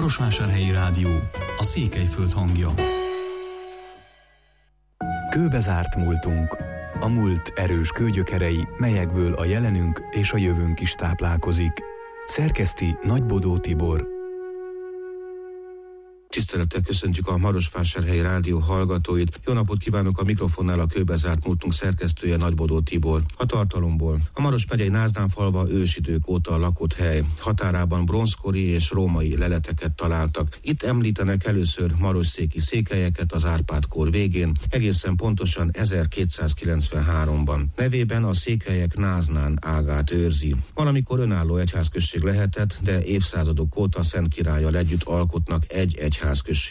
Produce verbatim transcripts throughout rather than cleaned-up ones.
Marosvásárhelyi Rádió, a Székelyföld hangja. Kőbe zárt múltunk. A múlt erős kőgyökerei, melyekből a jelenünk és a jövőnk is táplálkozik. Szerkeszti Nagybodó Tibor. Tisztelettel köszöntjük a Marosvásárhelyi Rádió hallgatóit. Jó napot kívánok, a mikrofonnál a Kőbe zárt múltunk szerkesztője Nagybodó Tibor. A tartalomból: a Maros megyei Náznánfalva ősidők óta lakott hely. Határában bronzkori és római leleteket találtak. Itt említenek először marosszéki székelyeket az Árpád-kor végén, egészen pontosan ezerkétszázkilencvenháromban. Nevében a székelyek Náznán ágát őrzi. Valamikor önálló egyházközség lehetett, de évszázadok óta Szent Királlyal együtt alkotnak egy egyházközséget.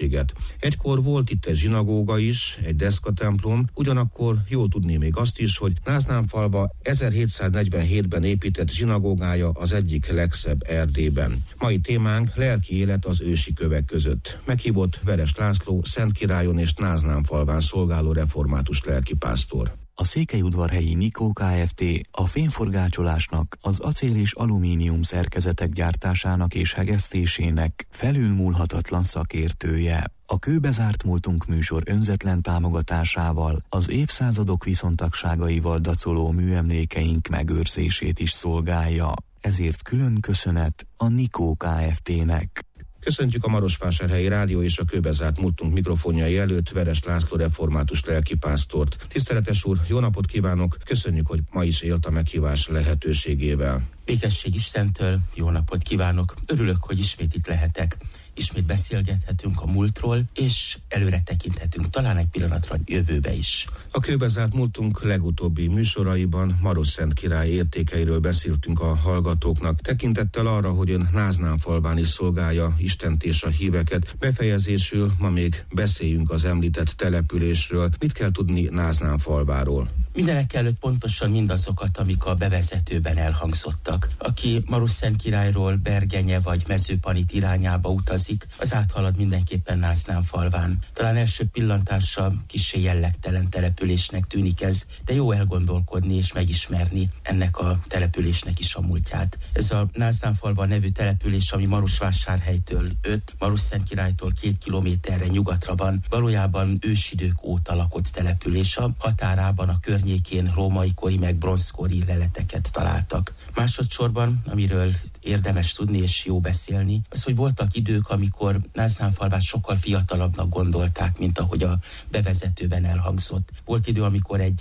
Egykor volt itt egy zsinagóga is, egy deszkatemplom, ugyanakkor jó tudni még azt is, hogy Náznánfalva ezerhétszáznegyvenhétben épített zsinagógája az egyik legszebb Erdélyben. Mai témánk lelki élet az ősi kövek között. Meghívott Veres László, Szentkirályon és Náznánfalván szolgáló református lelkipásztor. A Székelyudvarhelyi Nikó Kft. A fényforgácsolásnak, az acél és alumínium szerkezetek gyártásának és hegesztésének felülmúlhatatlan szakértője. A Kőbe zárt múltunk műsor önzetlen támogatásával, az évszázadok viszontagságaival dacoló műemlékeink megőrzését is szolgálja. Ezért külön köszönet a Nikó Kft.-nek. Köszöntjük a Marosvásárhelyi Rádió és a Kőbe zárt múltunk mikrofonjai előtt Veres László református lelkipásztort. Tiszteletes úr, jó napot kívánok! Köszönjük, hogy ma is élt a meghívás lehetőségével. Békesség Istentől, jó napot kívánok! Örülök, hogy ismét itt lehetek. Ismét beszélgethetünk a múltról, és előre tekinthetünk, talán egy pillanatra jövőbe is. A Kőbe zárt múltunk legutóbbi műsoraiban Marosszent király értékeiről beszéltünk a hallgatóknak. Tekintettel arra, hogy ön Náznánfalván is szolgálja Istent és a híveket, befejezésül ma még beszéljünk az említett településről. Mit kell tudni Náznánfalváról? Mindenek előtt pontosan mindazokat, amik a bevezetőben elhangzottak. Aki Marosszent királyról Bergenye vagy Mezőpanit irányába utazik, az áthalad mindenképpen Náznánfalván. Talán első pillantásra kissé jellegtelen településnek tűnik ez, de jó elgondolkodni és megismerni ennek a településnek is a múltját. Ez a Náznánfalva nevű település, ami Marosvásárhelytől öt, Marosszent királytól két kilométerre nyugatra van, valójában ősidők óta lakott település. A határában, a környékén római kori meg bronzkori leleteket találtak. Másodszorban, amiről érdemes tudni és jó beszélni, az, hogy voltak idők, amikor Náznánfalvát sokkal fiatalabbnak gondolták, mint ahogy a bevezetőben elhangzott. Volt idő, amikor egy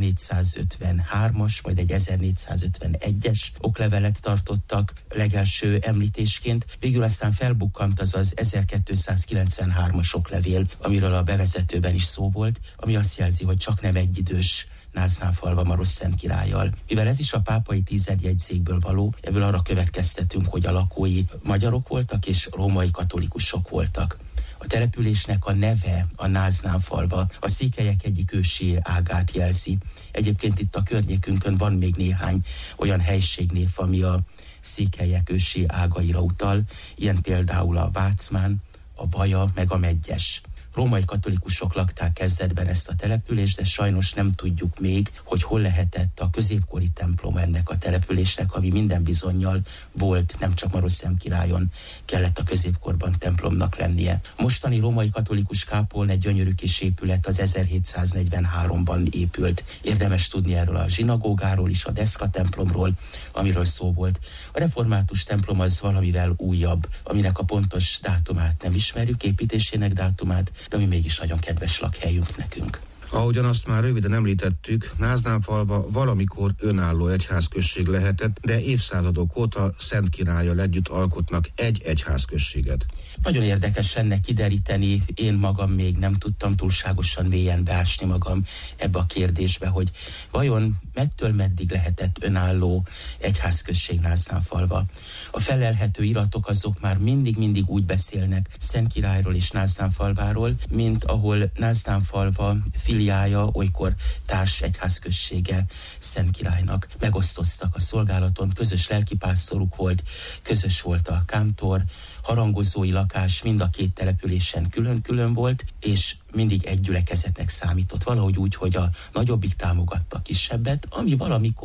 ezernégyszázötvenhármas, vagy egy ezernégyszázötvenegyes oklevelet tartottak legelső említésként. Végül aztán felbukkant az az ezerkétszázkilencvenhármas oklevél, amiről a bevezetőben is szó volt, ami azt jelzi, hogy csak nem egyidős Náznánfalva Marosszent királlyal. Mivel ez is a pápai tizedjegyzékből való, ebből arra következtetünk, hogy a lakói magyarok voltak és római katolikusok voltak. A településnek a neve, a Náznánfalva, a székelyek egyik ősi ágát jelzi. Egyébként itt a környékünkön van még néhány olyan helységnév, ami a székelyek ősi ágaira utal, ilyen például a Vácmán, a Baja, meg a Medgyes. Római katolikusok lakták kezdetben ezt a települést, de sajnos nem tudjuk még, hogy hol lehetett a középkori templom ennek a településnek, ami minden bizonnyal volt, nem csak Marosszent királyon kellett a középkorban templomnak lennie. A mostani római katolikus kápolna egy gyönyörű kis épület, az ezerhétszáznegyvenháromban épült. Érdemes tudni erről a zsinagógáról is, a deszka templomról, amiről szó volt. A református templom az valamivel újabb, aminek a pontos dátumát nem ismerjük, építésének dátumát, de ami mégis nagyon kedves lakhelyünk nekünk. Ahogyan azt már röviden említettük, Náznánfalva valamikor önálló egyházközség lehetett, de évszázadok óta Szent Királlyal együtt alkotnak egy egyházközséget. Nagyon érdekes lenne kideríteni, én magam még nem tudtam túlságosan mélyen beásni magam ebbe a kérdésbe, hogy vajon mettől meddig lehetett önálló egyházközség Náznánfalva. A felelhető iratok azok már mindig-mindig úgy beszélnek Szent Királyról és Náznánfalváról, mint ahol Náznánfalva filiája, olykor társ egyházközsége Szent Királynak. Megosztoztak a szolgálaton, közös lelkipásztoruk volt, közös volt a kántor, harangozói lakás mind a két településen külön-külön volt, és mindig egy gyülekezetnek számított. Valahogy úgy, hogy a nagyobbik támogatta a kisebbet, ami valamikor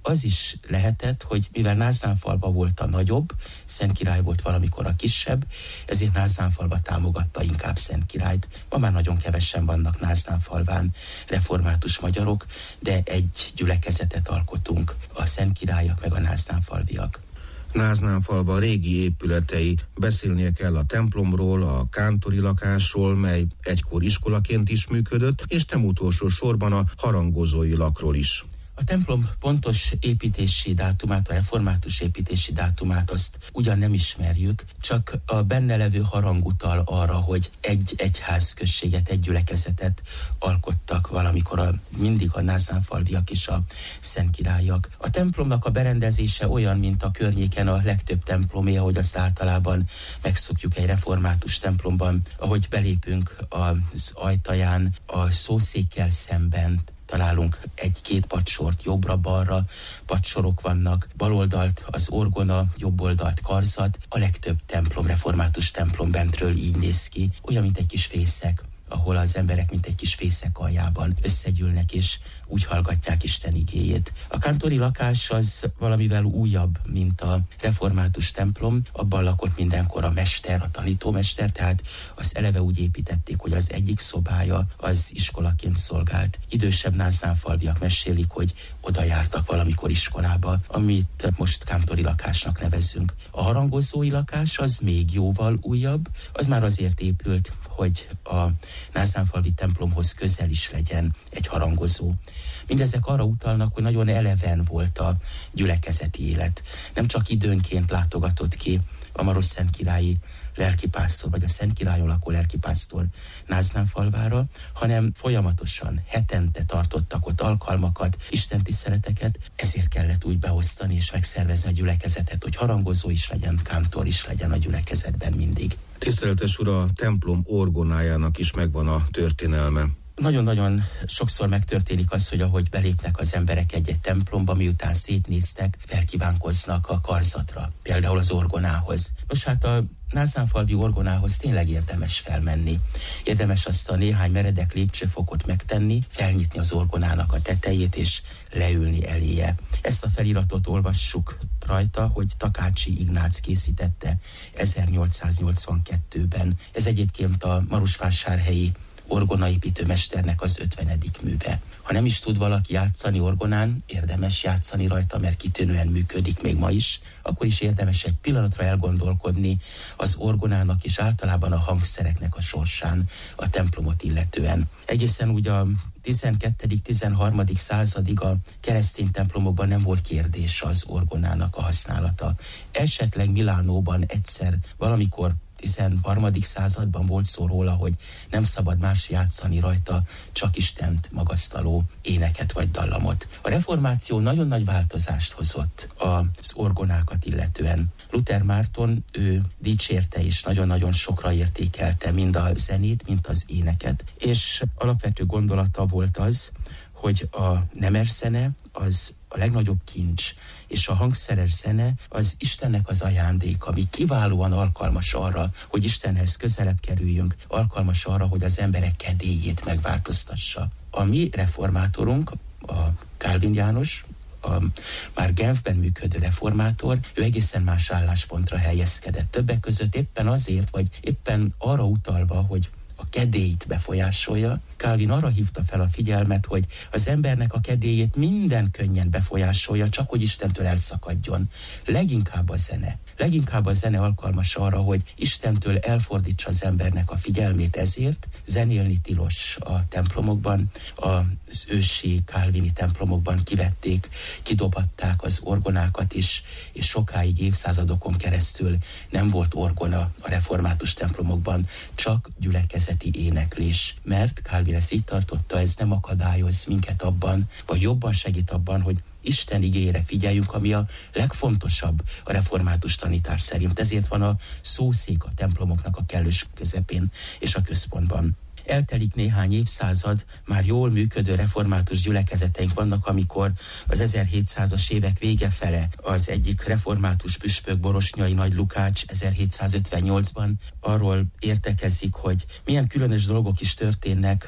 az is lehetett, hogy mivel Názdánfalva volt a nagyobb, Szentkirály volt valamikor a kisebb, ezért Názdánfalva támogatta inkább Szentkirályt. Ma már nagyon kevesen vannak Názdánfalván református magyarok, de egy gyülekezetet alkotunk, a Szentkirályak meg a Názdánfalviak. Názdánfalva régi épületei, beszélnie kell a templomról, a kántori lakásról, mely egykor iskolaként is működött, és nem utolsó sorban a harangozói lakról is. A templom pontos építési dátumát, a református építési dátumát azt ugyan nem ismerjük, csak a benne levő harang utal arra, hogy egy egyházközséget, egy gyülekezetet alkottak valamikor a, mindig a Názdánfalviak és a Szentkirályak. A templomnak a berendezése olyan, mint a környéken a legtöbb templomé, ahogy azt általában megszokjuk egy református templomban, ahogy belépünk az ajtaján, a szószékkel szemben találunk egy-két padsort, jobbra-balra padsorok vannak, baloldalt az orgona, jobboldalt karzat. A legtöbb templom, református templom bentről így néz ki, olyan, mint egy kis fészek, ahol az emberek, mint egy kis fészek aljában összegyűlnek, és úgy hallgatják Isten igéjét. A kántori lakás az valamivel újabb, mint a református templom. Abban lakott mindenkor a mester, a tanítómester, tehát az eleve úgy építették, hogy az egyik szobája az iskolaként szolgált. Idősebb názdánfalviak mesélik, hogy oda jártak valamikor iskolába, amit most kántori lakásnak nevezünk. A harangozói lakás az még jóval újabb, az már azért épült, hogy a názdánfalvi templomhoz közel is legyen egy harangozó. Mindezek arra utalnak, hogy nagyon eleven volt a gyülekezeti élet. Nem csak időnként látogatott ki a marosszentkirályi lelkipásztor, vagy a Szentkirályon lakó lelkipásztor Názdánfalvára, hanem folyamatosan, hetente tartottak ott alkalmakat, istentiszteleteket, ezért kellett úgy beosztani és megszervezni a gyülekezetet, hogy harangozó is legyen, kántor is legyen a gyülekezetben mindig. Tiszteletes Ura, a templom orgonájának is megvan a történelme. Nagyon-nagyon sokszor megtörténik az, hogy ahogy belépnek az emberek egy-egy templomba, miután szétnéztek, felkívánkoznak a karzatra, például az orgonához. Nos, hát a názdánfalvi orgonához tényleg érdemes felmenni. Érdemes azt a néhány meredek lépcsőfokot megtenni, felnyitni az orgonának a tetejét és leülni eléje. Ezt a feliratot olvassuk rajta, hogy Takácsi Ignác készítette ezernyolcszáznyolcvankettőben. Ez egyébként a marosvásárhelyi orgonaépítő mesternek az ötvenedik műve. Ha nem is tud valaki játszani orgonán, érdemes játszani rajta, mert kitűnően működik még ma is, akkor is érdemes egy pillanatra elgondolkodni az orgonának és általában a hangszereknek a sorsán, a templomot illetően. Egészen úgy a tizenkettedik-tizenharmadik századig a keresztény templomokban nem volt kérdés az orgonának a használata. Esetleg Milánóban egyszer valamikor tizenharmadik században volt szó róla, hogy nem szabad más játszani rajta, csak Istent magasztaló éneket vagy dallamot. A reformáció nagyon nagy változást hozott az orgonákat illetően. Luther Márton, ő dicsérte és nagyon-nagyon sokra értékelte mind a zenét, mind az éneket, és alapvető gondolata volt az, hogy a nemerzene az a legnagyobb kincs, és a hangszeres zene az Istennek az ajándék, ami kiválóan alkalmas arra, hogy Istenhez közelebb kerüljünk, alkalmas arra, hogy az emberek kedélyét megváltoztassa. A mi reformátorunk, a Kálvin János, a már Genfben működő reformátor, ő egészen más álláspontra helyezkedett. Többek között éppen azért, vagy éppen arra utalva, hogy a kedélyt befolyásolja. Calvin arra hívta fel a figyelmet, hogy az embernek a kedélyét minden könnyen befolyásolja, csak hogy Istentől elszakadjon. Leginkább a zene. Leginkább a zene alkalmas arra, hogy Istentől elfordítsa az embernek a figyelmét, ezért zenélni tilos a templomokban. Az ősi kálvini templomokban kivették, kidobatták az orgonákat is, és sokáig, évszázadokon keresztül nem volt orgona a református templomokban, csak gyülekezeti éneklés. Mert Calvin ezt így tartotta, ez nem akadályoz minket abban, vagy jobban segít abban, hogy Isten igéjére figyeljünk, ami a legfontosabb a református tanítás szerint. Ezért van a szószék a templomoknak a kellős közepén és a központban. Eltelik néhány évszázad, már jól működő református gyülekezeteink vannak, amikor az ezerhétszázas évek vége fele az egyik református püspök, Borosnyai Nagy Lukács ezerhétszázötvennyolcban arról értekezik, hogy milyen különös dolgok is történnek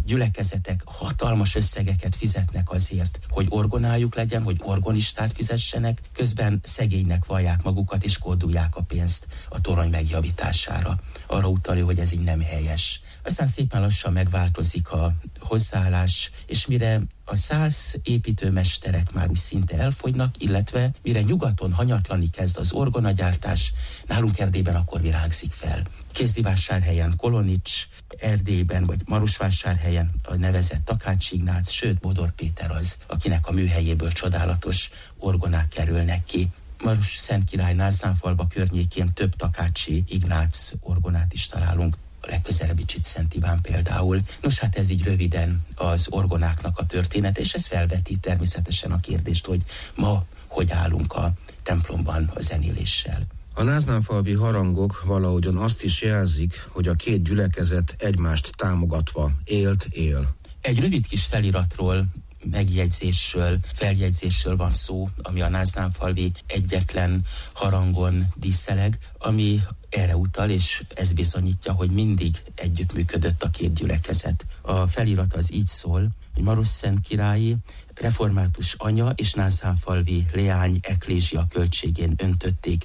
gyülekezetek hatalmas összegeket fizetnek azért, hogy orgonájuk legyen, hogy orgonistát fizessenek, közben szegénynek vallják magukat és kódulják a pénzt a torony megjavítására. Arra utalja, hogy ez így nem helyes. Aztán szépen lassan megváltozik a hozzáállás, és mire a szász építőmesterek már úgy szinte elfogynak, illetve mire nyugaton hanyatlani kezd az orgonagyártás, nálunk Erdélyben akkor virágzik fel. Kézdivásárhelyen Kolonics, Erdélyben vagy Marosvásárhelyen a nevezett Takács Ignác, sőt Bodor Péter az, akinek a műhelyéből csodálatos orgonák kerülnek ki. Maros-Szentkirály Náznánfalva környékén több Takácsi Ignác orgonát is találunk, a legközelebbi Csitszent Iván például. Nos, hát ez így röviden az orgonáknak a történet, és ez felveti természetesen a kérdést, hogy ma hogy állunk a templomban a zenéléssel. A náznánfalvi harangok valahogyan azt is jelzik, hogy a két gyülekezet egymást támogatva élt él. Egy rövid kis feliratról, megjegyzésről, feljegyzésről van szó, ami a náznánfalvi egyetlen harangon díszeleg, ami erre utal, és ez bizonyítja, hogy mindig együttműködött a két gyülekezet. A felirat az így szól, hogy Maros-Szentkirályi református anya és náznánfalvi leány eklézsia költségén öntötték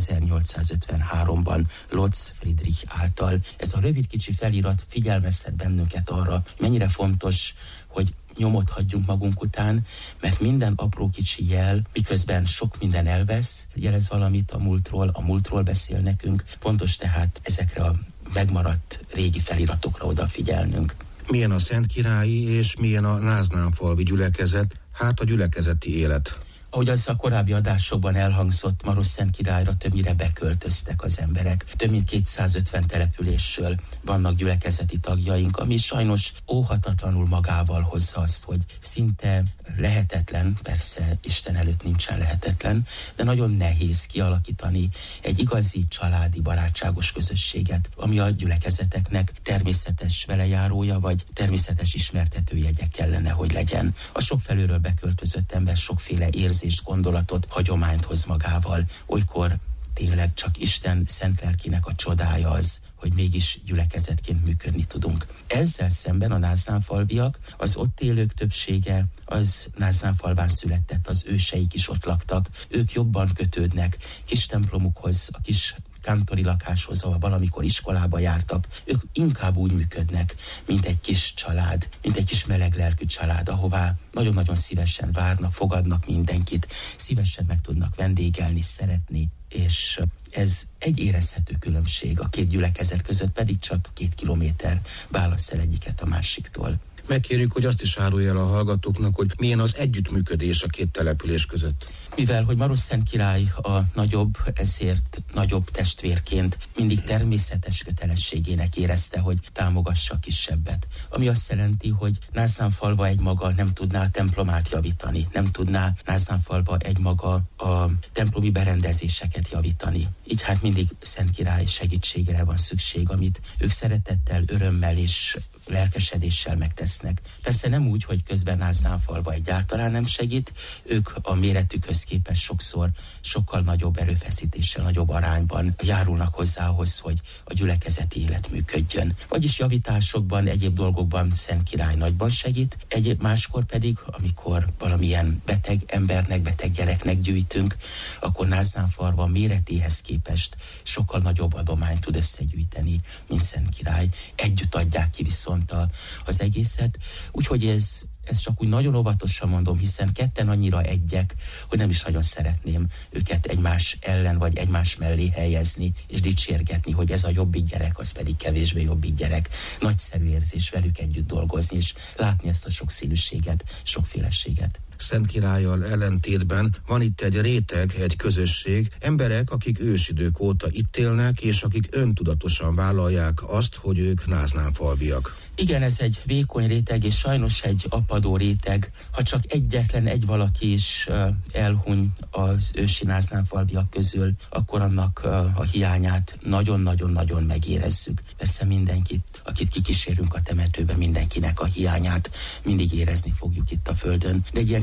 ezernyolcszázötvenháromban Lotz Friedrich által. Ez a rövid kicsi felirat figyelmeztet bennünket arra, mennyire fontos, hogy nyomot hagyjunk magunk után, mert minden apró kicsi jel, miközben sok minden elvesz, jelez valamit a múltról, a múltról beszél nekünk. Fontos tehát ezekre a megmaradt régi feliratokra odafigyelnünk. Milyen a Szentkirályi és milyen a náznánfalvi gyülekezet, hát a gyülekezeti élet? Ahogy az a korábbi adásokban elhangzott, Maros-Szentkirályra többnyire beköltöztek az emberek. Több mint kétszázötven településről vannak gyülekezeti tagjaink, ami sajnos óhatatlanul magával hozza azt, hogy szinte lehetetlen, persze Isten előtt nincsen lehetetlen, de nagyon nehéz kialakítani egy igazi családi, barátságos közösséget, ami a gyülekezeteknek természetes velejárója, vagy természetes ismertetőjegye kellene, hogy legyen. A sok felülről beköltözött ember sokféle érzést, gondolatot, hagyományt hoz magával. Olykor tényleg csak Isten szent lelkének a csodája az, hogy mégis gyülekezetként működni tudunk. Ezzel szemben a náznánfalviak, az ott élők többsége, az Náznánfalván született, az őseik is ott laktak, ők jobban kötődnek kis templomukhoz, a kis kántori lakáshoz, ahol valamikor iskolába jártak, ők inkább úgy működnek, mint egy kis család, mint egy kis meleg lelkű család, ahová nagyon-nagyon szívesen várnak, fogadnak mindenkit, szívesen meg tudnak vendégelni, szeretni, és ez egy érezhető különbség, a két gyülekezet között pedig csak két kilométer válassz el egyiket a másiktól. Megkérjük, hogy azt is árulja el a hallgatóknak, hogy milyen az együttműködés a két település között. Mivel, hogy Maros-Szentkirály a nagyobb, ezért nagyobb testvérként mindig természetes kötelességének érezte, hogy támogassa a kisebbet. Ami azt jelenti, hogy Náznánfalva egymaga nem tudná a templomát javítani, nem tudná Náznánfalva egymaga a templomi berendezéseket javítani. Így hát mindig Szentkirály segítségére van szükség, amit ők szeretettel, örömmel és lelkesedéssel megtesznek. Persze nem úgy, hogy közben Náznánfalva egyáltalán nem segít, ők a méretükhöz képest sokszor sokkal nagyobb erőfeszítéssel, nagyobb arányban járulnak hozzá ahhoz, hogy a gyülekezeti élet működjön. Vagyis javításokban, egyéb dolgokban Szentkirály nagyban segít, egyéb máskor pedig, amikor valamilyen beteg embernek, beteg gyereknek gyűjtünk, akkor Náznánfalva méretéhez képest sokkal nagyobb adományt tud összegyűjteni, mint Szentkirály. Együtt adják ki viszont A, az egészet, úgyhogy ez, ez csak úgy nagyon óvatosan mondom, hiszen ketten annyira egyek, hogy nem is nagyon szeretném őket egymás ellen vagy egymás mellé helyezni, és dicsérgetni, hogy ez a jobbik gyerek, az pedig kevésbé jobbik gyerek. Nagyszerű érzés velük együtt dolgozni, és látni ezt a sokszínűséget, sokféleséget. Szentkirállyal ellentétben van itt egy réteg, egy közösség, emberek, akik ősidők óta itt élnek, és akik öntudatosan vállalják azt, hogy ők náznánfalviak. Igen, ez egy vékony réteg, és sajnos egy apadó réteg. Ha csak egyetlen egy valaki is uh, elhuny az ősi náznánfalviak közül, akkor annak uh, a hiányát nagyon-nagyon-nagyon megérezzük. Persze mindenkit, akit kikísérünk a temetőbe, mindenkinek a hiányát mindig érezni fogjuk itt a földön. De egy ilyen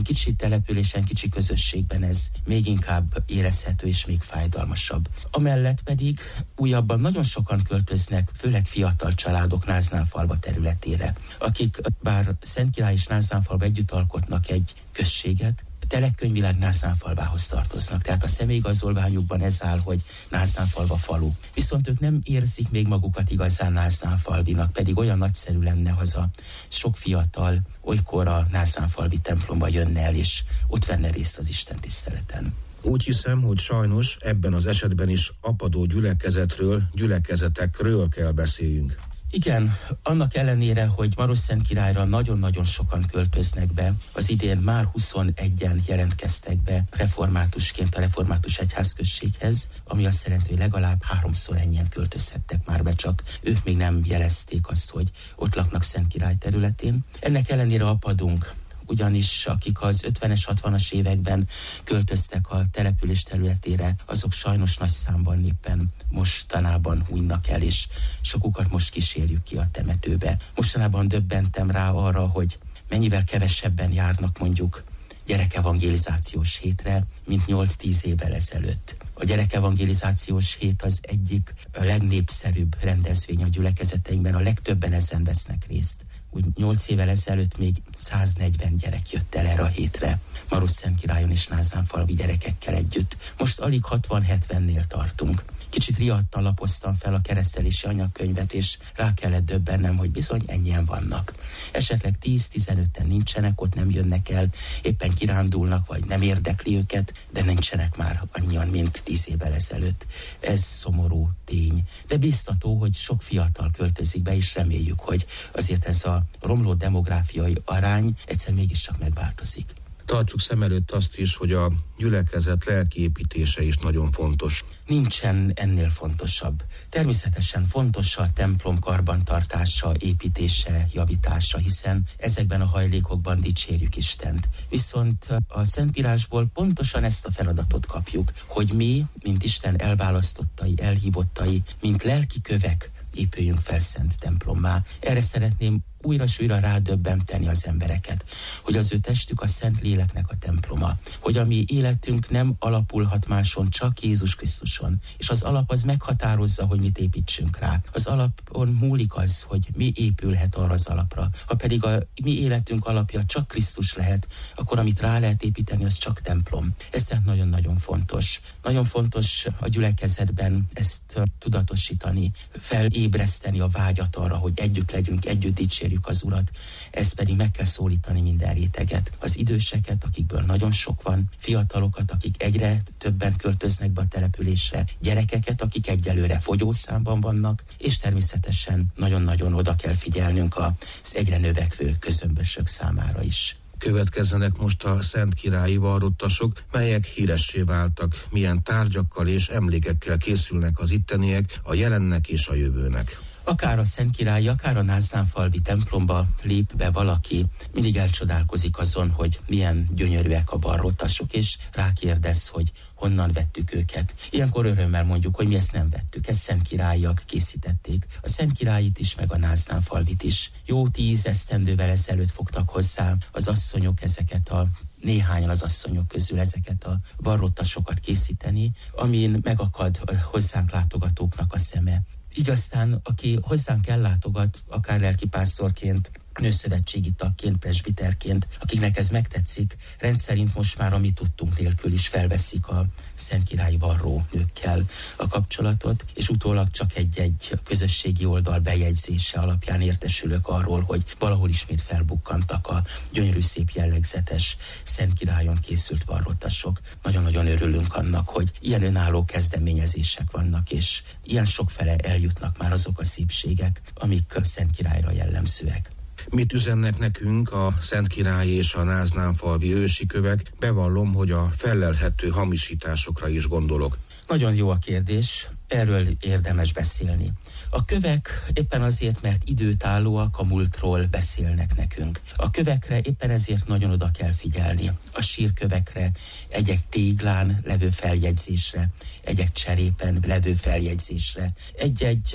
kicsi településen, kicsi közösségben ez még inkább érezhető és még fájdalmasabb. Amellett pedig újabban nagyon sokan költöznek, főleg fiatal családok Náznánfalva területére, akik bár Szentkirály és Náznánfalva együtt alkotnak egy községet, Telekkönyvileg Náznánfalvához tartoznak, tehát a személyigazolványukban ez áll, hogy Náznánfalva falu. Viszont ők nem érzik még magukat igazán Náznánfalvinak, pedig olyan nagyszerű lenne, haza sok fiatal olykor a Náznánfalvi templomba jönne el, és ott venne részt az Isten tiszteleten. Úgy hiszem, hogy sajnos ebben az esetben is apadó gyülekezetről, gyülekezetekről kell beszéljünk. Igen, annak ellenére, hogy Marosszentkirályra nagyon-nagyon sokan költöznek be, az idén már huszonegyen jelentkeztek be reformátusként a református egyházközséghez, ami azt jelenti, hogy legalább háromszor ennyien költözhettek már be, csak ők még nem jelezték azt, hogy ott laknak Szentkirály területén. Ennek ellenére apadunk, ugyanis akik az ötvenes, hatvanas években költöztek a település területére, azok sajnos nagy számban éppen mostanában hunynak el, és sokukat most kísérjük ki a temetőbe. Mostanában döbbentem rá arra, hogy mennyivel kevesebben járnak mondjuk gyerekevangelizációs hétre, mint nyolc-tíz évvel ezelőtt. A gyerekevangelizációs hét az egyik a legnépszerűbb rendezvény a gyülekezeteinkben, a legtöbben ezen vesznek részt. Úgy nyolc évvel ezelőtt még száznegyven gyerek jött el erre a hétre, Marosszentkirályon és Náznánfalvi gyerekekkel együtt. Most alig hatvan-hetvennél tartunk. Kicsit riadtan lapoztam fel a keresztelési anyagkönyvet, és rá kellett döbbennem, hogy bizony ennyien vannak. Esetleg tíz-tizenöten nincsenek, ott nem jönnek el, éppen kirándulnak, vagy nem érdekli őket, de nincsenek már annyian, mint tíz évvel ezelőtt. Ez szomorú tény. De biztató, hogy sok fiatal költözik be, és reméljük, hogy azért ez a romló demográfiai arány egyszer mégiscsak megváltozik. Tartsuk szem előtt azt is, hogy a gyülekezet lelkiépítése is nagyon fontos. Nincsen ennél fontosabb. Természetesen fontos a templom karbantartása, építése, javítása, hiszen ezekben a hajlékokban dicsérjük Istent. Viszont a Szentírásból pontosan ezt a feladatot kapjuk, hogy mi, mint Isten elválasztottai, elhívottai, mint lelki kövek épüljünk fel szent templommá. Erre szeretném újra és újra rádöbbenteni az embereket, hogy az ő testük a Szent Léleknek a temploma, hogy a mi életünk nem alapulhat máson, csak Jézus Krisztuson, és az alap az meghatározza, hogy mit építsünk rá. Az alapon múlik az, hogy mi épülhet arra az alapra. Ha pedig a mi életünk alapja csak Krisztus lehet, akkor amit rá lehet építeni, az csak templom. Ez tehát nagyon-nagyon fontos. Nagyon fontos a gyülekezetben ezt tudatosítani, felébreszteni a vágyat arra, hogy együtt legyünk, együtt dicsérjük az Urat, ezt pedig meg kell szólítani minden réteget. Az időseket, akikből nagyon sok van, fiatalokat, akik egyre többen költöznek be a településre, gyerekeket, akik egyelőre fogyószámban vannak, és természetesen nagyon-nagyon oda kell figyelnünk az egyre növekvő közömbösök számára is. Következzenek most a szentkirályi varrottasok, melyek híressé váltak, milyen tárgyakkal és emlékekkel készülnek az itteniek a jelennek és a jövőnek. Akár a Szentkirályi, akár a Náznánfalvi templomba lép be valaki, mindig elcsodálkozik azon, hogy milyen gyönyörűek a varrottasok, és rákérdez, hogy honnan vettük őket. Ilyenkor örömmel mondjuk, hogy mi ezt nem vettük, ezt szentkirályiak készítették. A Szentkirályit is, meg a Náznánfalvit is. Jó tíz esztendővel ezelőtt fogtak hozzá az asszonyok ezeket a néhányan az asszonyok közül ezeket a varrottasokat készíteni, amin megakad a hozzánk látogatóknak a szeme. Így aztán, aki hozzánk ellátogat, akár lelkipásztorként, nőszövetségi tagként, presbiterként, akiknek ez megtetszik, rendszerint most már a mi tudtunk nélkül is felveszik a szentkirályi varró nőkkel a kapcsolatot, és utólag csak egy-egy közösségi oldal bejegyzése alapján értesülök arról, hogy valahol ismét felbukkantak a gyönyörű, szép, jellegzetes Szentkirályon készült varrottasok. Nagyon-nagyon örülünk annak, hogy ilyen önálló kezdeményezések vannak, és ilyen sokfele eljutnak már azok a szépségek, amik Szentkirályra jellemzőek. Mit üzennek nekünk a Szentkirályi és a Náznánfalvi ősi kövek? Bevallom, hogy a fellelhető hamisításokra is gondolok. Nagyon jó a kérdés, erről érdemes beszélni. A kövek éppen azért, mert időtállóak, a múltról beszélnek nekünk. A kövekre éppen ezért nagyon oda kell figyelni. A sírkövekre, egy-egy téglán levő feljegyzésre, egy-egy cserépen levő feljegyzésre, egy-egy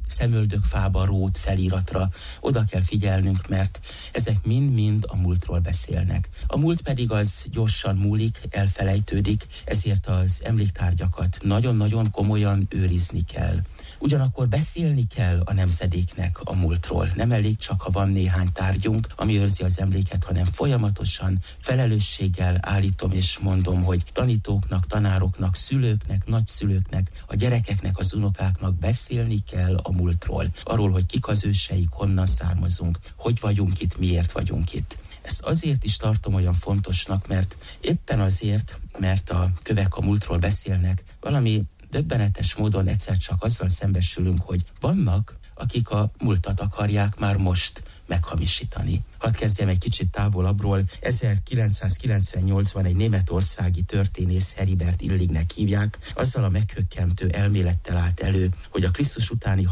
szemöldökfába rót feliratra oda kell figyelnünk, mert ezek mind-mind a múltról beszélnek. A múlt pedig az gyorsan múlik, elfelejtődik, ezért az emléktárgyakat nagyon-nagyon komolyan őrizni kell. Ugyanakkor beszélni kell a nemzedéknek a múltról. Nem elég csak, ha van néhány tárgyunk, ami őrzi az emléket, hanem folyamatosan felelősséggel állítom és mondom, hogy tanítóknak, tanároknak, szülőknek, nagyszülőknek, a gyerekeknek, az unokáknak beszélni kell a múltról. Arról, hogy kik az őseik, honnan származunk, hogy vagyunk itt, miért vagyunk itt. Ezt azért is tartom olyan fontosnak, mert éppen azért, mert a kövek a múltról beszélnek, valami döbbenetes módon egyszer csak azzal szembesülünk, hogy vannak, akik a múltat akarják már most meghamisítani. Hadd kezdjem egy kicsit távolabbról. ezerkilencszázkilencvennyolcban egy németországi történész, Heribert Illignek hívják, azzal a meghökkentő elmélettel állt elő, hogy a Krisztus utáni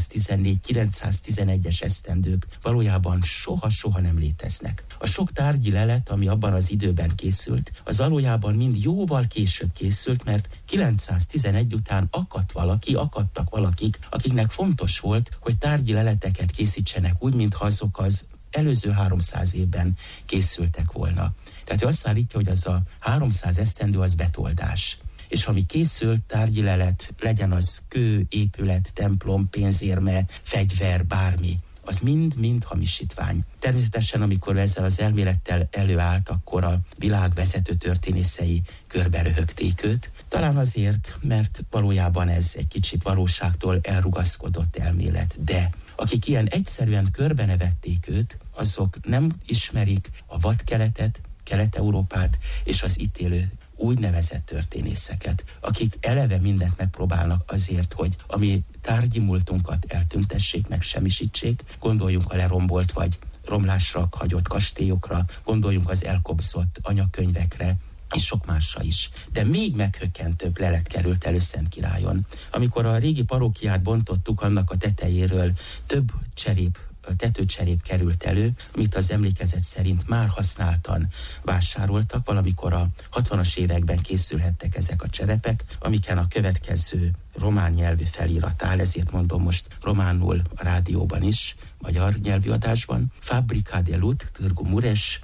hatszáztizennégy-kilencszáztizenegyes esztendők valójában soha-soha nem léteznek. A sok tárgyi lelet, ami abban az időben készült, az valójában mind jóval később készült, mert kilencszáztizenegy után akadt valaki, akadtak valakik, akiknek fontos volt, hogy tárgyi leleteket készítsenek úgy, mintha azok az előző háromszáz évben készültek volna. Tehát ő azt állítja, hogy az a háromszáz esztendő az betoldás. És ami készült tárgyi lelet, legyen az kő, épület, templom, pénzérme, fegyver, bármi, az mind-mind hamisítvány. Természetesen, amikor ezzel az elmélettel előállt, akkor a világ vezető történészei körbe röhögték őt. Talán azért, mert valójában ez egy kicsit valóságtól elrugaszkodott elmélet. De akik ilyen egyszerűen körbenevették őt, azok nem ismerik a vadkeletet, Kelet-Európát és az itt élő úgynevezett történészeket, akik eleve mindent megpróbálnak azért, hogy ami tárgyi múltunkat eltüntessék, meg semmisítsék, gondoljunk a lerombolt vagy romlásra hagyott kastélyokra, gondoljunk az elkobzott anyakönyvekre, és sok másra is. De még meghökkentőbb lelet került elő Szentkirályon. Amikor a régi parókiát bontottuk, annak a tetejéről több cserép, tetőcserép került elő, amit az emlékezet szerint már használtan vásároltak, valamikor a hatvanas években készülhettek ezek a cserepek, amiken a következő román nyelvű felirat áll, ezért mondom most románul a rádióban is, magyar nyelvű adásban. Fabrica de Lut, Târgu Mureș,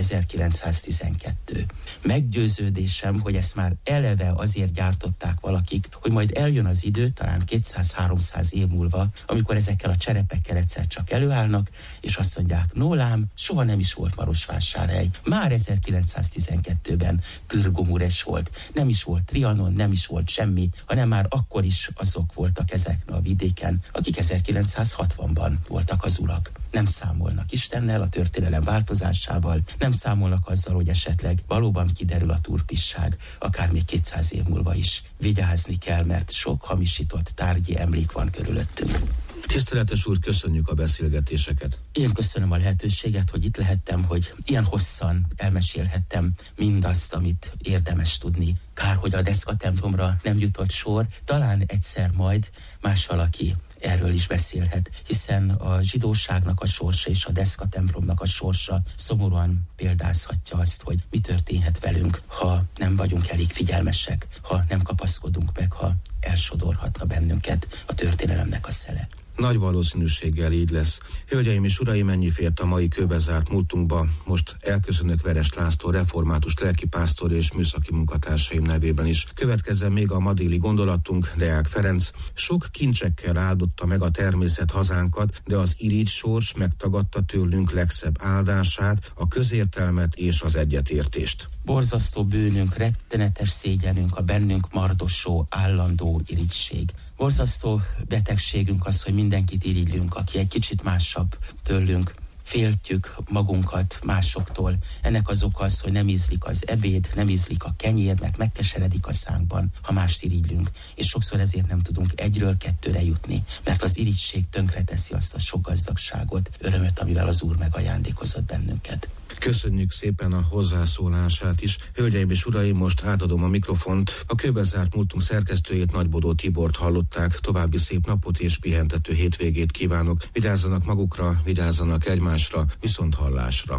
ezerkilencszáztizenkettő. Meggyőződésem, hogy ezt már eleve azért gyártották valakik, hogy majd eljön az idő, talán kétszáz-háromszáz év múlva, amikor ezekkel a cserepekkel egyszer csak előállnak, és azt mondják, no lám, soha nem is volt Marosvásárhely. Már ezerkilencszáztizenkettőben Târgu Mureș volt. Nem is volt Trianon, nem is volt semmi, hanem már akkor is azok voltak ezeken a vidéken, akik ezerkilencszázhatvanban voltak az urak. Nem számolnak Istennel, a történelem változásával, nem számolnak azzal, hogy esetleg valóban kiderül a turpisság, akár még kétszáz év múlva is. Vigyázni kell, mert sok hamisított tárgyi emlék van körülöttünk. Tiszteletes úr, köszönjük a beszélgetéseket. Én köszönöm a lehetőséget, hogy itt lehettem, hogy ilyen hosszan elmesélhettem mindazt, amit érdemes tudni. Kár, hogy a Deszka templomra nem jutott sor, talán egyszer majd más valaki erről is beszélhet, hiszen a zsidóságnak a sorsa és a Deszka templomnak a sorsa szomorúan példázhatja azt, hogy mi történhet velünk, ha nem vagyunk elég figyelmesek, ha nem kapaszkodunk meg, ha elsodorhatna bennünket a történelemnek a szele. Nagy valószínűséggel így lesz. Hölgyeim és uraim, ennyi fért a mai kőbezárt múltunkba. Most elköszönök Veres László, református lelkipásztor és műszaki munkatársaim nevében is. Következzen még a ma déli gondolatunk, Deák Ferenc. Sok kincsekkel áldotta meg a természet hazánkat, de az irigy sors megtagadta tőlünk legszebb áldását, a közértelmet és az egyetértést. Borzasztó bűnünk, rettenetes szégyenünk a bennünk mardosó, állandó irigység. Borzasztó betegségünk az, hogy mindenkit irigylünk, aki egy kicsit másabb tőlünk. Féltjük magunkat másoktól. Ennek az oka az, hogy nem ízlik az ebéd, nem ízlik a kenyér, mert megkeseredik a szánkban, ha mást irigylünk. És sokszor ezért nem tudunk egyről kettőre jutni, mert az irigység tönkreteszi azt a sok gazdagságot, örömöt, amivel az Úr megajándékozott bennünket. Köszönjük szépen a hozzászólását is. Hölgyeim és uraim, most átadom a mikrofont. A kőbezárt múltunk szerkesztőjét, Nagybodó Tibort hallották. További szép napot és pihentető hétvégét kívánok. Vigyázzanak magukra, vigyázzanak egymásra, viszont hallásra.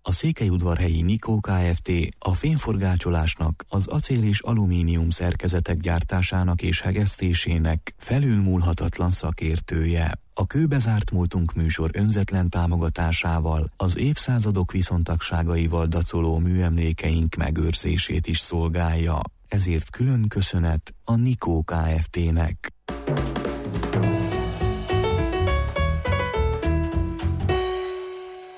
A székelyudvarhelyi Nikó Kft. A fényforgácsolásnak, az acél és alumínium szerkezetek gyártásának és hegesztésének felülmúlhatatlan szakértője. A Kőbezárt múltunk műsor önzetlen támogatásával az évszázadok viszontagságaival dacoló műemlékeink megőrzését is szolgálja. Ezért külön köszönet a Nikó Kft.-nek.